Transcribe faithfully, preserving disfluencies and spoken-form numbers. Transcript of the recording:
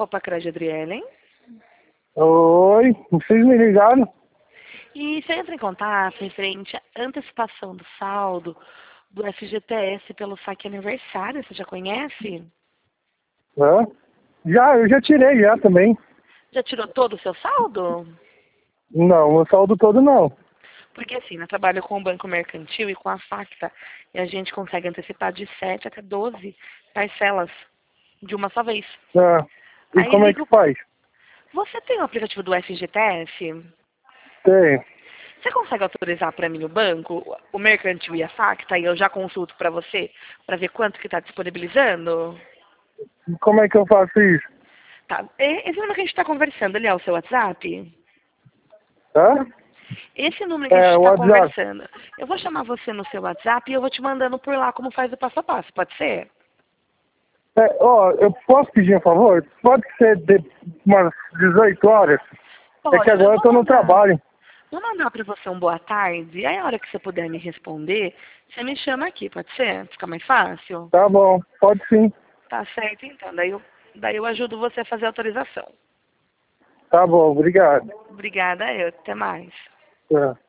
Copa Cred Adriele, hein? Oi, vocês me ligaram? E você entra em contato referente à antecipação do saldo do F G T S pelo saque aniversário, você já conhece? Hã? Já, eu já tirei já também. Já tirou todo o seu saldo? Não, o saldo todo não. Porque assim, eu trabalho com o Banco Mercantil e com a Facta, e a gente consegue antecipar de sete até doze parcelas de uma só vez. Ah, e Aí eu como é que ligo, faz? você tem o aplicativo do F G T S? Tem. Você consegue autorizar para mim o banco, o Mercantil e a Facta, e eu já consulto para você, para ver quanto que está disponibilizando? E como é que eu faço isso? Tá. E- Esse número que a gente está conversando, ele é o seu WhatsApp? Hã? Esse número que a gente É, o está WhatsApp. conversando, eu vou chamar você no seu WhatsApp e eu vou te mandando por lá como faz o passo a passo, pode ser? É, ó, eu posso pedir um favor? Pode ser de umas dezoito horas? É que Pode, eu agora eu vou tô no mandar. trabalho. Vou mandar para você um boa tarde, e aí a hora que você puder me responder, você me chama aqui, pode ser? Fica mais fácil? Tá bom, pode sim. Tá certo, então. Daí eu, daí eu ajudo você a fazer a autorização. Tá bom, obrigado. Obrigada, eu. Até mais. É.